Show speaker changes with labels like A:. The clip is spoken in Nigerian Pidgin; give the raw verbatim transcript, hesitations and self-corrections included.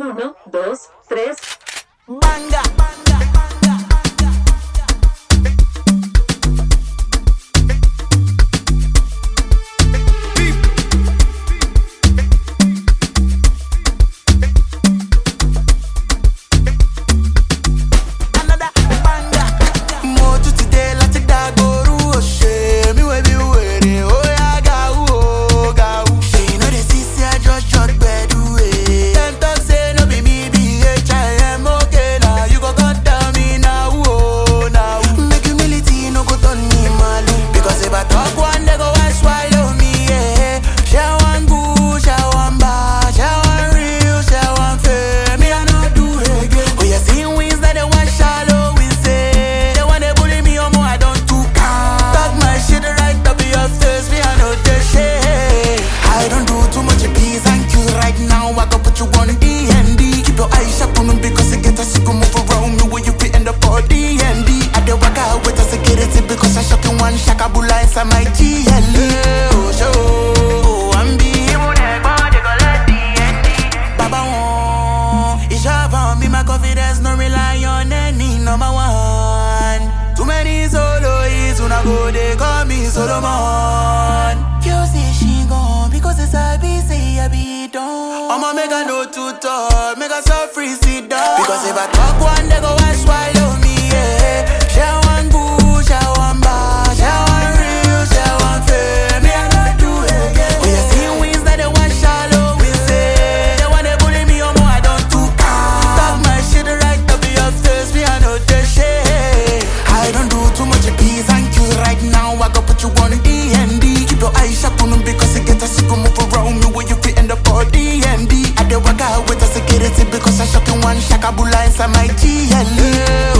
A: Uno, dos, tres.
B: Banga, banga, banga.
C: My G L E, oh show, I'm be Baba won, it's over me my confidence no rely on any number one. Too many soloists when I go they call me Solomon. You say she gone because it's a busy I be done. I'ma make a no to talk, make a so free sit down. Because if I talk one they go and swallow me, yeah. She one good, she one bad, she one real. Because I shocking one shakabula inside my G L E.